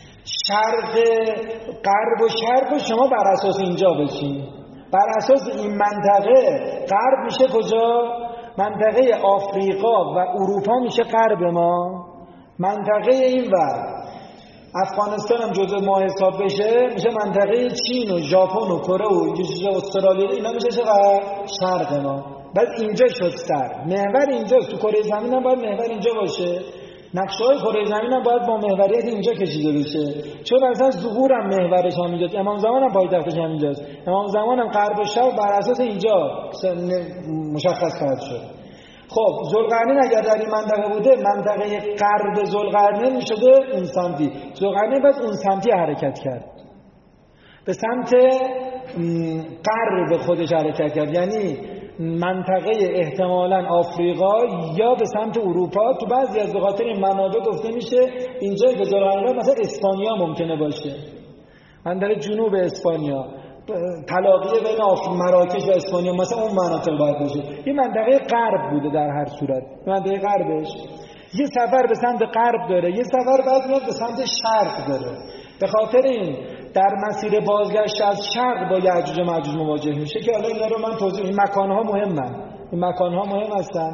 Speaker 1: شرق، غرب و شرق شما بر اساس اینجا بشین، بر اساس این منطقه. غرب میشه کجا؟ منطقه آفریقا و اروپا میشه غرب ما. منطقه این ور افغانستان هم جزء ما حساب بشه، میشه منطقه چین و ژاپن و کره و استرالیا، اینا میشه چقدر؟ شرق ما. بعد اینجا شد سر، محور اینجاست. تو کره زمین هم باید محور اینجا باشه. نقشه‌های کره زمین هم باید با محوریت اینجا کشیده بشه، چون اصلا ظهور هم محورش هم اینجاست. امام زمان هم پایتختش هم اینجاست. امام زمان هم غرب و شرق بر اساس اینجا مشخص خواهد شد. خب ذوالقرنین اگر در این منطقه بوده، منطقه غرب ذوالقرنین میشده اون سمتی. ذوالقرنین باید اون سمتی حرکت کرد، به سمت غرب خودش حرکت کرد، یعنی منطقه احتمالاً آفریقا یا به سمت اروپا. تو بعضی از بخاطر این منابع گفته میشه اینجا که ذوالقرنین مثلا اسپانیا ممکنه باشه، منطقه جنوب اسپانیا، تلاقی بین مراکش و اسپانیا، مثلا اون مناطق باید باشه. یه منطقه غرب بوده در هر صورت، منطقه غربش یه سفر به سمت غرب داره، یه سفر بعد میاد به سمت شرق داره. به خاطر این در مسیر بازگشت از شرق با یأجوج و مأجوج مواجه میشه که حالا اینا رو من توضیح. این مکان‌ها مهمن، این مکان‌ها مهم هستن.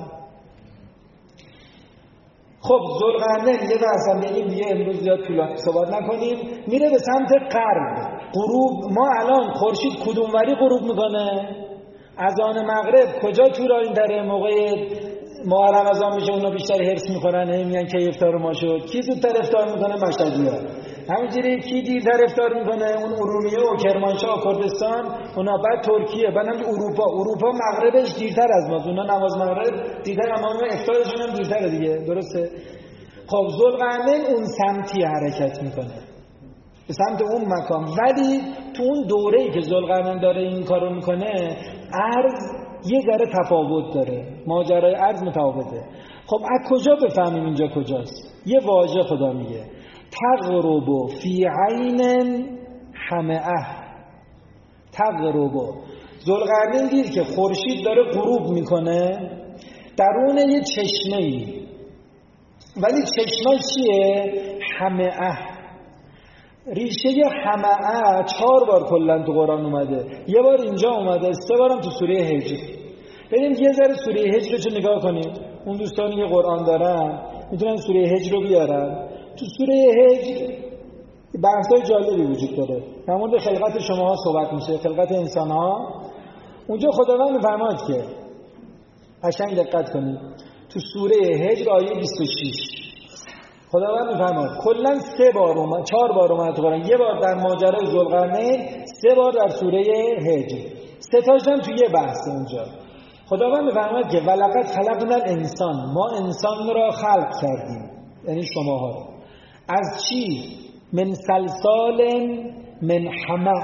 Speaker 1: خب ذوالقرنین یه بحثم بگیم دیگه، امروز زیاد طولانی صحبت نکنیم. میره به سمت غرب. غروب ما الان خورشید کدوم وری غروب میکنه؟ اذان مغرب کجا تو راه این داره؟ موقع محرم اذان میشه اونا بیشتر حرص میخورن، میگن که افطار ما شد. کی زودتر افطار میکنه؟ مشهدی‌ها. همینجوری کی دیرتر افطار میکنه؟ اون ارومیه و کرمانشاه و کردستان، اونا. بعد ترکیه، بعد هم اروپا مغربش دیرتر از ماست، اونا نماز مغرب دیرتر، اما افطارشون هم دیرتره دیگه، درسته؟ خب ذوالقرنین اون سمتی حرکت میکنه، به سمت اون مکان. ولی تو اون دوره‌ای که ذوالقرنین داره این کارو میکنه، ارض یه ذره تفاوت داره، ماجرای ارض متفاوته. خب از کجا بفهمیم اینجا کجاست؟ یه واژه خدا میگه تغرب فی عین حمئه. تغرب، ذوالقرنین دید که خورشید داره غروب میکنه درون یه چشمه‌ای، ولی چشمه چیه؟ حمئه. ریشه حمئه 4 بار کلا تو قرآن اومده، یه بار اینجا اومده، 3 بارم تو سوره هجر. بریم یه ذره سوره هجر رو نگاه کنیم. اون دوستانی که قرآن دارن میتونن سوره هجر رو بیارن. تو سوره هجر بحثای جالبی وجود داره. در مورد خلقت شماها صحبت میشه، خلقت انسان‌ها. اونجا خداوند میفرماد که قشنگ دقت کنید، تو سوره هجر آیه 26 خداوند میفرماد کلا 3 بار اومد، 4 بار اومد تو قرآن. یه بار در ماجرای ذوالقرنین، 3 بار در سوره هجر. 3 تاش هم تو یه بحث اونجا. خداوند میفرماد که ولقد خلقنا الانسان، ما انسان را خلق کردیم، یعنی شماها رو. از چی؟ من سلسال من حمأ،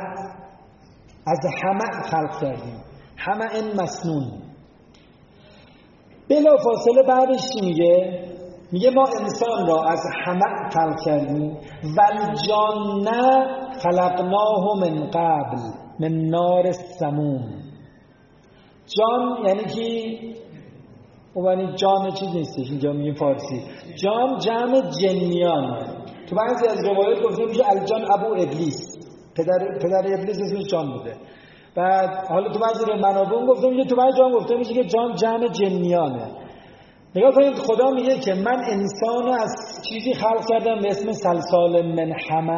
Speaker 1: از حمأ خلق کردیم. حمأ مسنون. بلا فاصله بعدش چی میگه؟ میگه ما انسان را از همه خلق کردیم والجان خلقناه من قبل من نار السموم. جان یعنی کی؟ اون جان چیز نیستش، اینجا میگیم فارسی. جان جمع جنیان. تو بعضی از روایات گفته میشه الجان ابو ابلیس، پدر ابلیس اسمش جان بوده. بعد حالا تو بعضی منابع گفته میشه، تو بعضی جا گفته میشه که جان جمع جنیانه. نگاه کنید خدا میگه که من انسان از چیزی خلق کردم به اسم سلسال من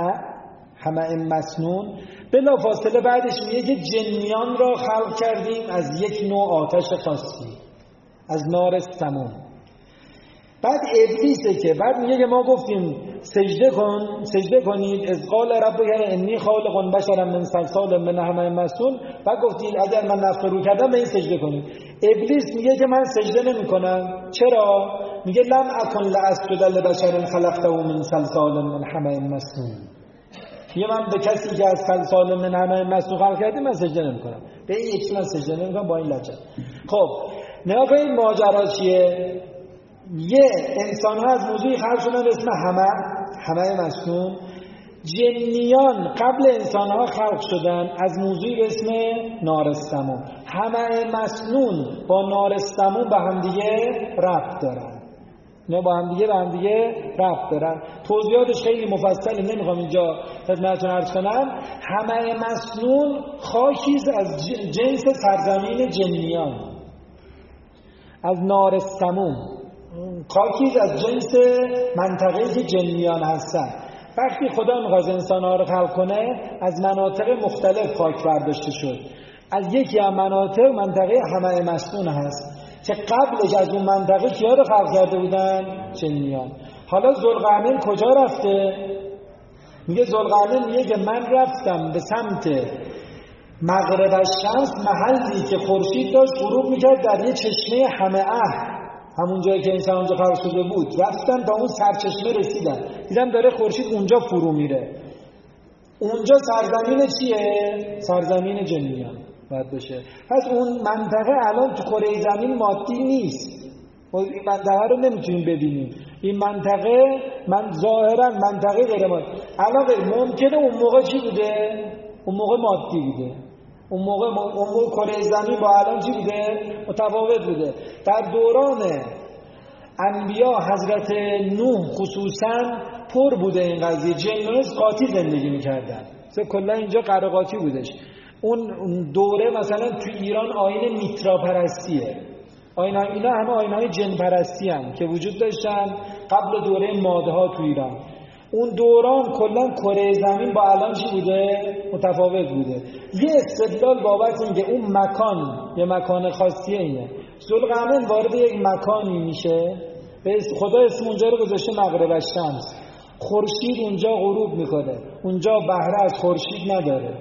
Speaker 1: حمأ مسنون. بلا فاصله بعدش میگه که جنیان را خلق کردیم از یک نوع آتش خاصی، از نار سموم. بعد ابلیسه که بعد میگه که ما گفتیم سجده کنید از قال ربک انی خالق بشرا من صلصال من حمأ مسنون. بعد گفتید اگر من نفخ رو کردم به این سجده کنید. ابلیس میگه که من سجده نمی‌کنم. چرا؟ میگه لم اکن لاسجد لبشر خلقته من صلصال من حمأ مسنون. میگه من به کسی که از صلصال من حمأ مسنون خلق کردم من سجده نمی‌کنم. به این یکی من سجده نمی‌کنم با این لجن. خب نگاه کنید ماجرا چیه؟ یه انسان ها از موضوعی خلق شدن به اسم حمأ مسنون. جنیان قبل انسان ها خلق شدن از موضوعی به اسم نار السموم. حمأ مسنون با نار السموم به همدیگه ربط دارن. نه با همدیگه ربط دارن. توضیحاتش خیلی مفصله، نمیخوام اینجا خدمتتون عرض کنم. حمأ مسنون خاکیز از جنس سرزمین جنیان، از نار السموم خاکیز از جنس منطقه‌ای که جنیان هستن. وقتی خدا می‌خواست انسان‌ها رو خلق کنه از مناطق مختلف خاک برداشته شد. از یکی از منطقه حمأ مسنون هست که قبلش از اون منطقه کیا رو خلق کرده بودن؟ جنیان. حالا ذوالقرنین کجا رفته؟ میگه ذوالقرنین میگه که من رفتم به سمت مغرب الشمس، محلی که خورشید داشت غروب می‌کرد در یه چشمه حمأ، همون جایی که انسان اونجا خلق شده بود. رفتم تا اون سرچشمه رسیدم، دیدم داره خورشید اونجا فرو میره. اونجا سرزمین چیه؟ سرزمین جنیان باید بشه. پس اون منطقه الان تو کره زمین مادی نیست. این منطقه رو نمیتونیم ببینیم. این منطقه ظاهرا منطقه غیر مادی. الان ممکنه اون موقع چی بوده؟ اون موقع مادی بوده. اون موقع کره زمین با الان چی بوده؟ متفاوت بوده. در دوران انبیا حضرت نوح خصوصا پر بوده این قضیه. جن‌ها قاطی زندگی می‌کردن. کلا اینجا قراقاتی بودش. اون دوره مثلا تو ایران آیین میترا پرستیه. اینا همه آیین‌های جن پرستی هم که وجود داشتن قبل دوره ماده ها تو ایران. اون دوران کلا کره زمین با الان چی بوده؟ متفاوت بوده. یه استدلال بابت اینکه اون مکان یه مکان خاصیه اینه. ذوالقرنین وارد یک مکانی میشه، خدا اسم اونجا رو گذاشته مغرب الشمس. خورشید اونجا غروب میکنه. اونجا بهره از خورشید نداره.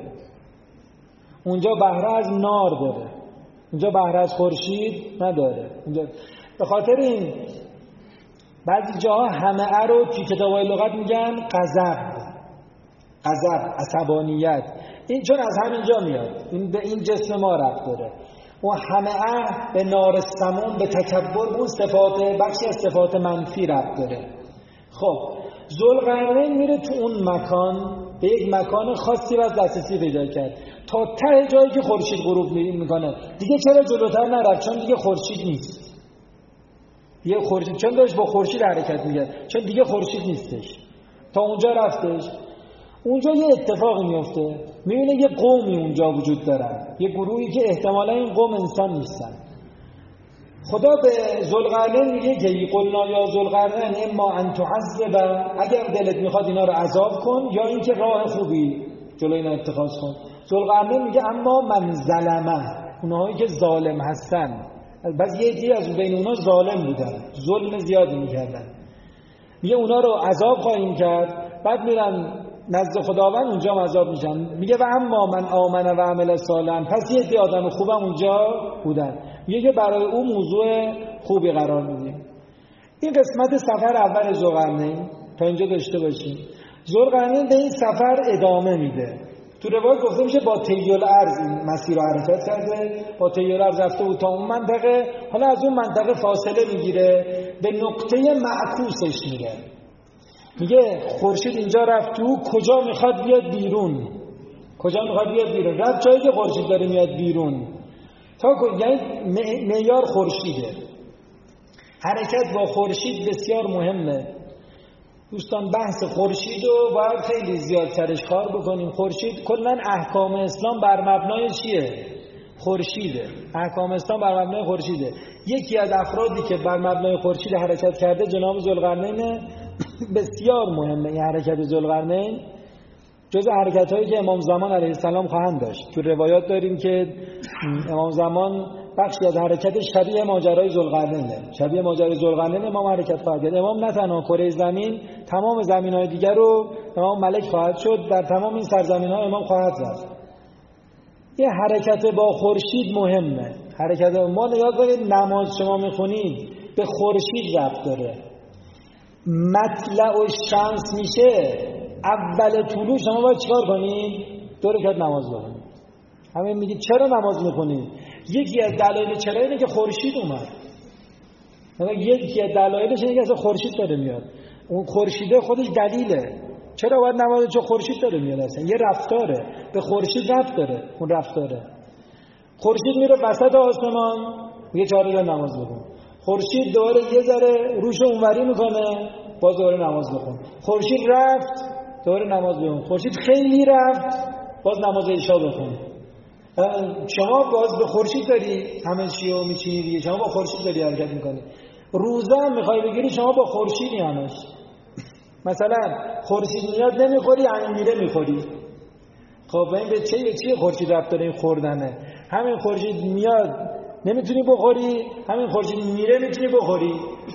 Speaker 1: اونجا بهره از نار داره. اونجا بهره از خورشید نداره. اونجا به خاطر این بعضی جاها حمأ رو توی کتاب‌های لغت میگن غضب، عصبانیت. این چون از همینجا میاد. این به این جسم ما ربط داره. اون حمأ به نار السموم، به تکبر، اون صفات بخشی از صفات منفی ربط داره. خب ذوالقرنین میره تو اون مکان، به یک مکان خاصی باز دسترسی پیدا کرد تا ته جایی که خورشید غروب میکنه. دیگه چرا جلوتر نرفت؟ چون دیگه خورشید نیست. یه خورشید چون داشت با خورشید حرکت میکرد، چون دیگه خورشید نیستش. تا اونجا رفتش. اونجا یه اتفاقی میفته، میبینه یه قومی اونجا وجود دارن، یه گروهی که احتمالا این قوم انسان نیستن. خدا به ذوالقرنین میگه که قلنا یا ذوالقرنین اما ان تعذب، اگر دلت میخواد اینا رو عذاب کن یا اینکه راه خوبی جلوی اینا اتخاذ کن. ذوالقرنین میگه اما من ظلمه، اونهایی که ظالم هستن، بعضی یه دی از بین اونا ظالم بودن، ظلم زیادی میکردن، میگه اونا رو عذاب خواهیم کرد. بعد میرن نزد خداوند، اونجا عذاب میشن. میگه و اما من آمن و عمل صالحا، پس یه دی آدم خوبم اونجا بودن. میگه که برای اون موضوع خوبی قرار میدیم. این قسمت سفر اول ذوالقرنین تا اینجا داشته باشیم. ذوالقرنین به این سفر ادامه میده. تو روایت گفته میشه با طیل ارض این مسیر رو حرکت کرده، با طیل ارض رفته بود تا اون منطقه، حالا از اون منطقه فاصله میگیره به نقطه معکوسش میره. میگه خورشید اینجا رفت تو، کجا میخواد بیاد بیرون، کجا میخواد بیاد بیرون، رفت جایی که خورشید داره میاد بیرون. تا یعنی معیار خورشیده. حرکت با خورشید بسیار مهمه دوستان. بحث خورشید رو باید خیلی زیاد سرش کار بکنیم. خورشید کلا احکام اسلام بر مبنای چیه؟ خورشیده. احکام اسلام بر مبنای خورشیده. یکی از افرادی که بر مبنای خورشید حرکت کرده جناب ذوالقرنین. بسیار مهمه این حرکت ذوالقرنین، جز حرکت‌هایی که امام زمان علیه السلام خواهند داشت. تو روایات داریم که امام زمان بخشی از حرکت شبیه ماجرای ذوالقرنینه. شبیه ماجرای ذوالقرنین امام حرکت خواهد کرد. امام نه تنها کره زمین، تمام زمین‌های دیگر رو امام ملک خواهد شد، در تمام این سرزمین‌ها امام خواهد زد. یه حرکت با خورشید مهمه. حرکت ما نگاه کنید، نماز شما می‌خونید به خورشید ربط داره. مطلع الشمس میشه، اول طلوع شما باید چیکار کنید؟ 2 رکعت نماز بخونید. همین میگید چرا نماز میخونید؟ یکی از دلایل چرا اینه که خورشید اومد. یکی از دلایلش اینه که اصلا خورشید داره میاد. اون خورشیده خودش دلیله. چرا باید نماز؟ چون خورشید داره میاد. اصلا یه رفتاره، به خورشید ربط داره. اون رفتاره. خورشید میره وسط آسمان، میگه 4 رکعت نماز بخون. خورشید دوباره یه ذره روش اونوری میکنه، باز دوباره نماز بخون. خورشید رفت، دوباره نماز بخون. خورشید خیلی رفت، باز نماز عشا بخون. شما باز به خورشید داری همه چی رو میچینی دیگه. شما با خورشید داری حرکت میکنی. روزه هم میخوای بگیری، شما با خورشیدی همش. مثلا خورشید میاد نمیخوری، همین میره میخوری. خب این به چه خورشید رفت داره این خوردنه؟ همین خورشید میاد نمیتونی بخوری، همین خورشید میره میتونی بخوری.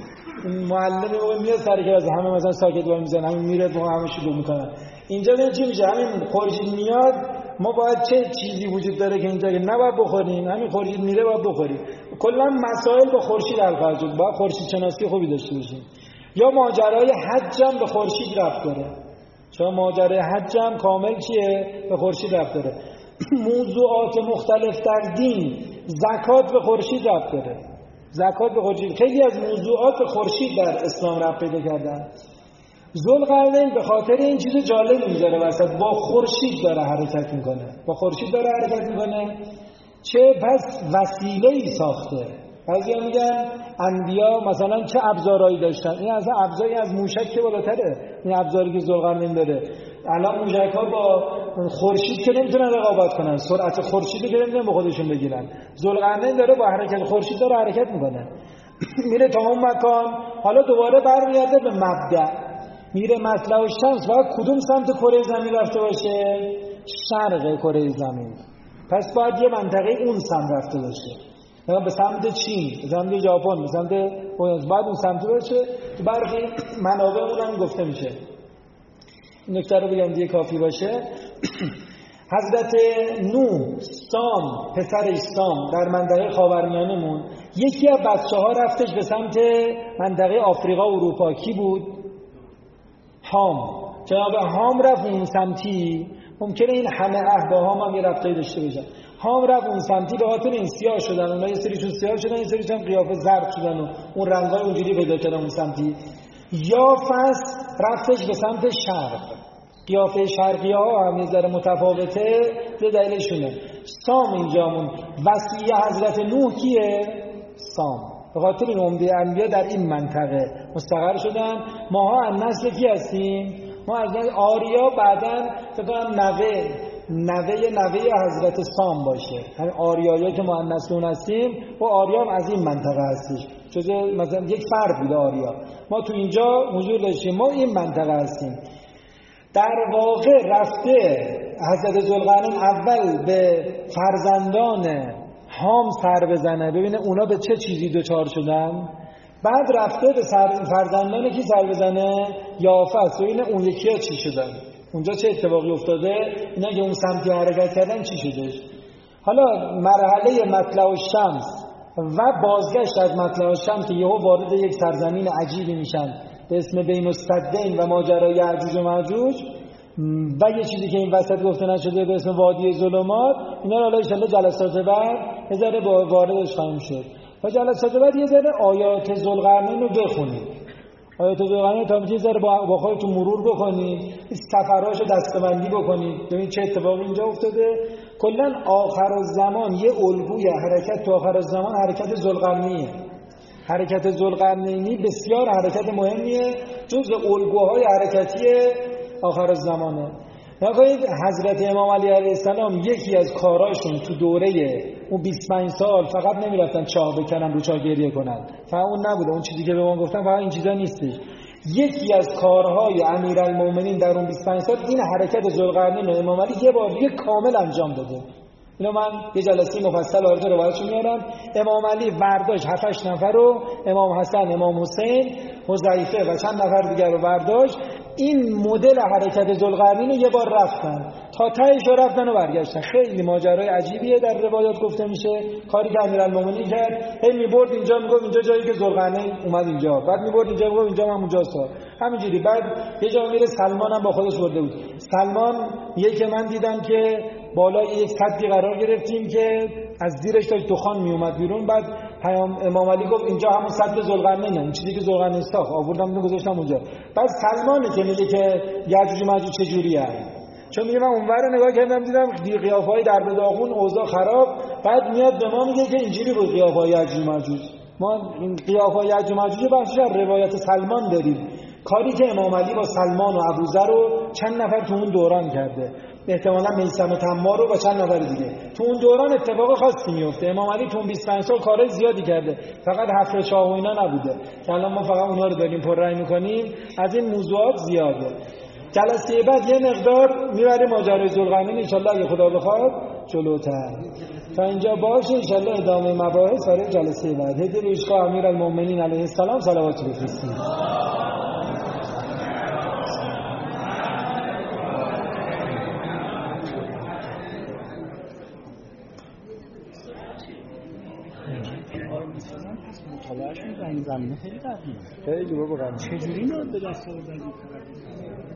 Speaker 1: معلم میاد سر کلاس همه مثلا ساکت وای میزنن، همین میره با همه شروع میکنن. اینجا ببین چی میشه؟ همین خورشید میاد، ما باید چه چیزی وجود داره که اینجا که نباید بخوریم، همین خورشید میره باید بخوریم. کلا مسائل با خورشید حل خواهد شد. باید خورشید شناسی خوبی داشته باشیم. یا ماجرای حج هم به خورشید ربط داره. چون ماجرای حج هم کامل چیه؟ به خورشید ربط داره. موضوعات مختلف در دین، زکات به خورشید ربط داره. زکات به خورشید. خیلی از موضوعات به خورشید در اسلام ربط پیدا کردن. ذوالقرنین به خاطر این چیز جالب میذاره وسط، با خورشید داره حرکت میکنه. با خورشید داره حرکت میکنه. چه پس وسیله‌ای ساخته. بعضیا میگن انبیا مثلا چه ابزارهایی داشتن. این اصلا ابزاری از موشک که بالاتره. این ابزاری که ذوالقرنین داره. الان موشک‌ها با خورشید که نمیتونن رقابت کنن، سرعت خورشید که نمیتونن به خودشون بگیرن. ذوالقرنین داره با حرکت خورشید داره حرکت میکنه. میره تا اون مکان، حالا دوباره برمیگرده به مبدأ. میره مطلع الشمس، باید کدوم سمت کره زمین رفته باشه؟ شرق کره زمین. پس باید یه منطقه اون سمت رفته باشه. مثلا به سمت چین، به سمت ژاپن، به سمت باید اون سمت باشه. تو برخی منابع اونم گفته میشه. این نکته رو بگم دیگه کافی باشه. حضرت نوح، سام، پسر سام در منطقه خاورمیانه‌مون، یکی از بچه‌ها رفتش به سمت منطقه آفریقا و اروپا. کی بود؟ هام. جناب هام رفت اون سمتی. ممکنه این همه عهد با هام هم یه ربطی داشته باشه. هام رفت اون سمتی به خاطر این سیاه شدن. اونها یه سریشون سیاه شدن، یه سریشون قیافه زرد شدن و اون رنگای اونجوری پیدا کردن اون سمتی. یافس رفتش به سمت شرق. قیافه شرقی ها هم یه ذره متفاوته، به دلیلشونه. سام اینجامون وصی حضرت نوح کیه؟ سام. به خاطر این عمده انبیا در این منطقه مستقر شدن. ماها از نسل کی هستیم؟ ما از نسل آریا. بعدن فکر کنم نوه حضرت سام باشه. همین آریایی که ما از نسل اون هستیم و آریا هم از این منطقه هستش. جز مثلا یک فرد بوده آریا. ما تو اینجا حضور داشتیم، ما این منطقه هستیم. در واقع رفته حضرت ذوالقرنین اول به فرزندان هام سر بزنه، ببینه اونا به چه چیزی دوچار شدن. بعد رفته به فرزندان کی سر بزنه؟ یافس، ببینه اون یکی ها چی شدن، اونجا چه اتفاقی افتاده، اینا که اون سمتی حرکت کردن چی شدش. حالا مرحله مطلع الشمس و بازگشت از مطلع الشمس که یهو وارد یک سرزمین عجیبی میشن به اسم بین السدین و ماجرای یأجوج و مأجوج. و یه چیزی که این وسط گفته نشده به اسم وادی ظلمات، اینا رو حالا ان شاءالله جلسات بعد یه ذره واردش خواهیم شد. و جلسات بعد یه ذره آیات ذوالقرنین رو بخونید. آیات ذوالقرنین تا یه ذره با خودتون مرور بکنید، سفراشو دسته‌بندی بکنید، ببینید چه اتفاقی اینجا افتاده. کلا آخرالزمان یه الگوی حرکت تو آخرالزمان حرکت ذوالقرنینه. حرکت ذوالقرنینی بسیار حرکت مهمیه، جزء الگوهای حرکتی آخرالزمانه. نگاهید حضرت امام علی علیه السلام یکی از کاراشون تو دوره اون 25 سال فقط نمیرفتن چاه بکنن رو چاه گریه کنن، فقط اون نبوده. اون چیزی که به ما گفتن فقط این چیزا نیستش. یکی از کارهای امیرالمومنین در اون 25 سال این حرکت ذوالقرنین و امام علی یه بار دیگه کامل انجام داده. اینو من یه جلسه مفصل آرزو روایتشو میارم. امام علی برداشت 7-8 نفر رو، امام حسن، امام حسین، حذیفه و چند نفر دیگر رو برداشت. این مدل حرکت ذوالقرنین رو یه بار رفتن تا تهش رفتن و برگشتن. خیلی ماجرای عجیبیه در روایات گفته میشه. کاری که امیرالمومنین کرد، هی میبرد اینجا میگفت اینجا جایی که ذوالقرنین اومد اینجا، بعد میبرد اینجا میگفت اینجا همونجاست، همینجوری. بعد یه جا میره سلمان هم با خودش برده بود. سلمان یکی من دیدم که بالای یک سدی قرار گرفتیم که از زیرش داشت دخان می اومد بیرون. بعد امام علی گفت اینجا همون سد ذوالقرنینه، اون چیزی که ذوالقرنین ساخت، آوردم اینو گذاشتم اونجا. بعد سلمانه که میگه که یأجوج و مأجوج چجوریه، چون میگه من اونور رو نگاه کردم دیدم قیافه‌های در به داغون، اوضاع خراب. بعد میاد به ما میگه که اینجوری بود قیافه‌های یأجوج و مأجوج. ما این قیافه‌های یأجوج و مأجوج بخشش از روایت سلمان داریم. کاری که امام علی با سلمان و ابوذر رو چند نفر تو اون دوران کرده، احتمالاً میثم تمار رو و چند نفر دیگه، تو اون دوران اتفاق خاصی میفته. امام علی تو 25 سال کارهای زیادی کرده، فقط حفر چاه و اینا نبوده که الان ما فقط اونها رو داریم پررأی میکنیم. از این موضوعات زیاده. جلسه بعد یه مقدار میبریم ماجرای ذوالقرنین ان شاءالله اگه خدا بخواد جلوتر. تا اینجا باشه ان شاءالله ادامه مباحث برای جلسه بعد. هدیه به عشق امیرالمومنین علیه السلام صلوات بفرستید.
Speaker 2: مطالعه‌شون در این زمینه خیلی قویه.
Speaker 1: خیلی بابا
Speaker 2: چجوری اینا به دست آوردن؟